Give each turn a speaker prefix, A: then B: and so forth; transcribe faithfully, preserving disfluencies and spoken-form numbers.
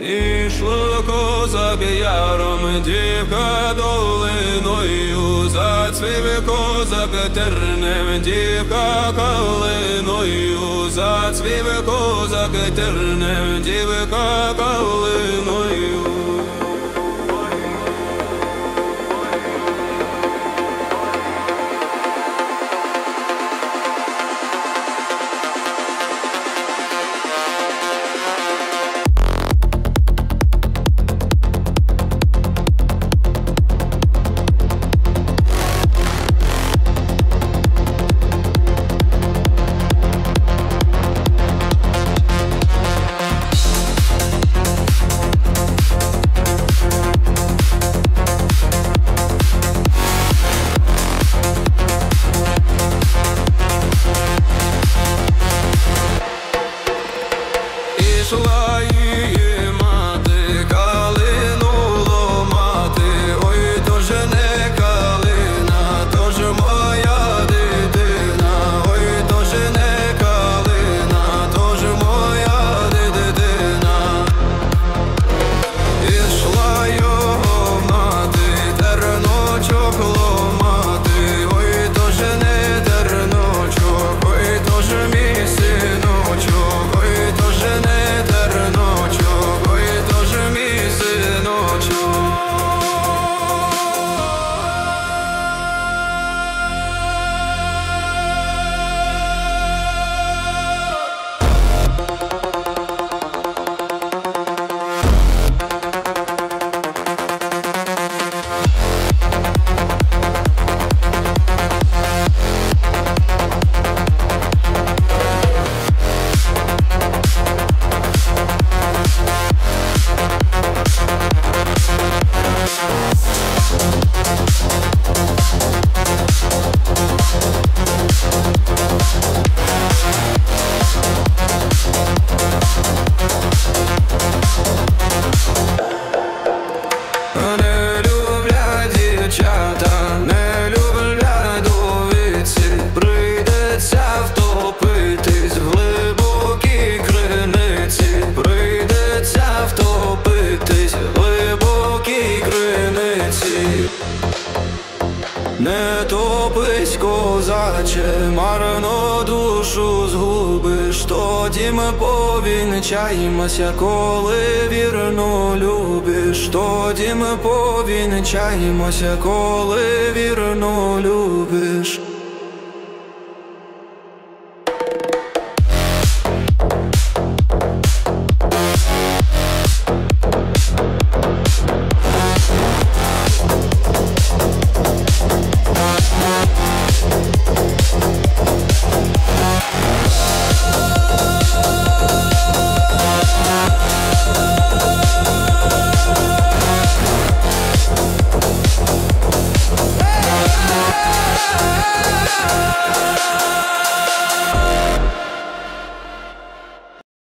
A: Ішло козак яром, дівка долиною, зацвів козак тернем, дівка калиною, зацвів козак тернем, дівка калиною. Ішла її мати калину ломати, ой, то же не калина, то же моя дитина, ой, то же не калина, то же моя дитина. Ішла його мати терночок ломати, ой, то же не терночок, ой, то же мій синочок, ой, то же не не люблять довідці, прийдеться втопитись в глибокій криниці, прийдеться втопитись в глибокій криниці. Не топись, козаче, марно душу згубиш, тоді ми повінчаємося, коли вірно любиш, тоді ми повінчаємося, коли вірно любиш.